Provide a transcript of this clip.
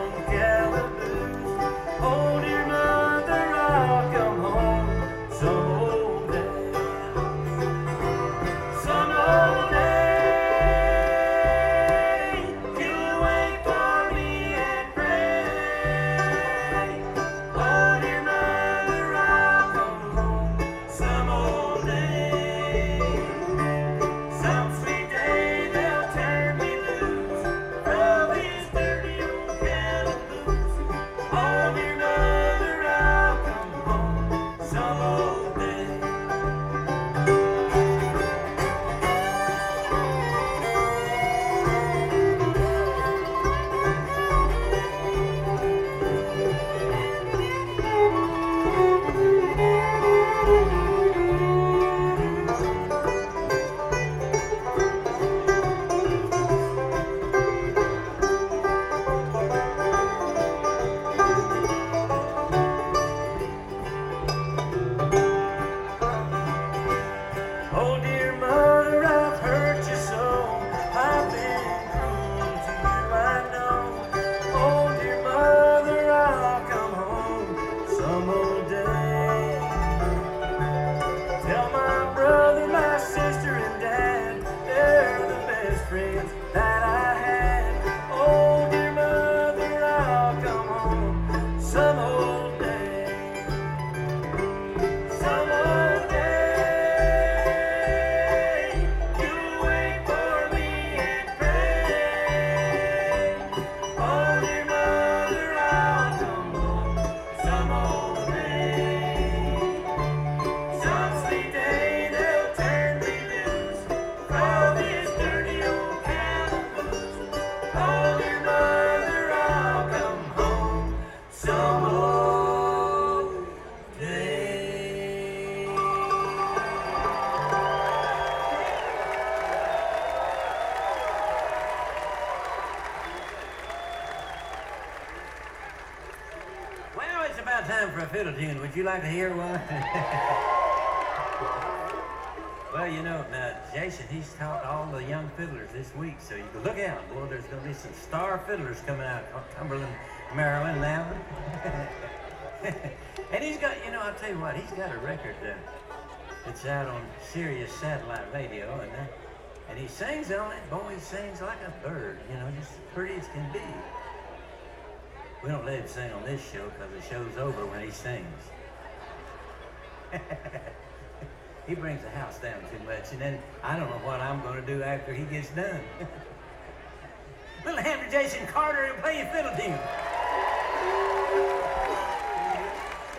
Time for a fiddle tune. Would you like to hear one? Well, you know, now, Jason, he's taught all the young fiddlers this week, so you can look out. Boy, there's going to be some star fiddlers coming out of Cumberland, Maryland now. And he's got, you know, I'll tell you what, he's got a record that's out on Sirius satellite radio, and he sings on it. Boy, he sings like a bird, you know, just as pretty as can be. We don't let him sing on this show because the show's over when he sings. He brings the house down too much, and then I don't know what I'm going to do after he gets done. Little hand to Jason Carter and play your fiddle tune.